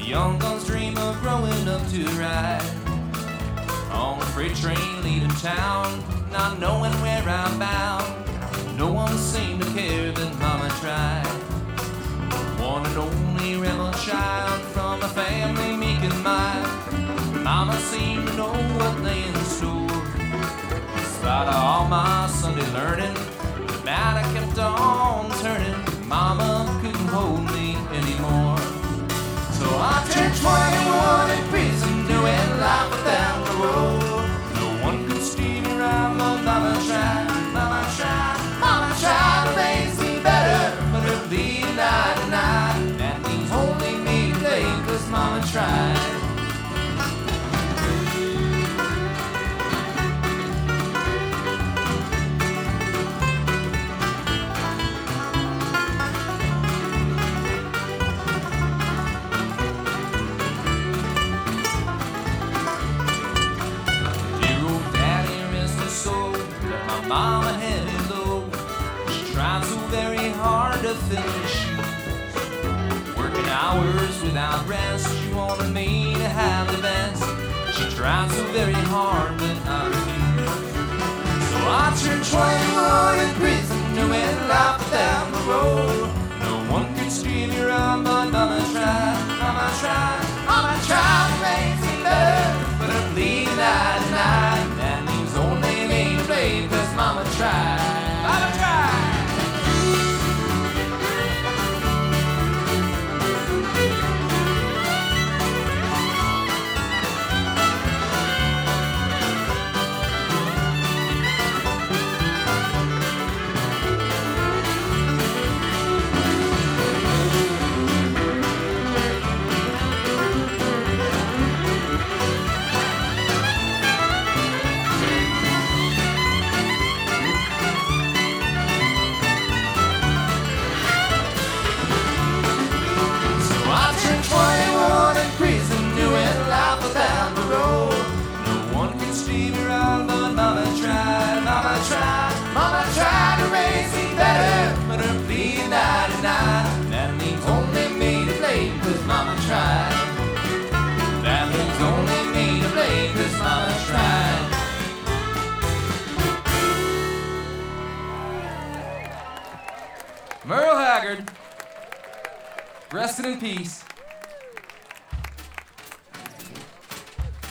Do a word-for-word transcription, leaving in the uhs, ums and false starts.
young guns dream of growing up to ride on a freight train leaving town, not knowing where I'm bound. No one seemed to care that Mama tried. One and only rebel child from a family meek and mild. Mama seemed to know what lay in store. In spite of all my Sunday learning, the matter kept on turning. Mama couldn't hold me anymore. So I turned twenty-one in prison, doing life without parole. No one could steer me right, but Mama tried. Mama tried, Mama tried to raise me better, but her bleeding eye to night. That means only me today, 'cause Mama tried. Mama had it low. She tried so very hard to fill her shoes, working hours without rest. She wanted me to have the best. She tried so very hard, but I refused. So I turned twenty-one in prison, doing life without parole. No one could steer me around, but Mama tried. Mama tried, Mama tried to raise me better, but her bleeding eye to night. That means only me to blame, 'cause Mama tried. Mama tried. Mama tried to raise me better, but her bleeding eye to night. That means only me to blame, 'cause Mama tried. That means only me to blame, 'cause Mama tried. Merle Haggard, resting in peace.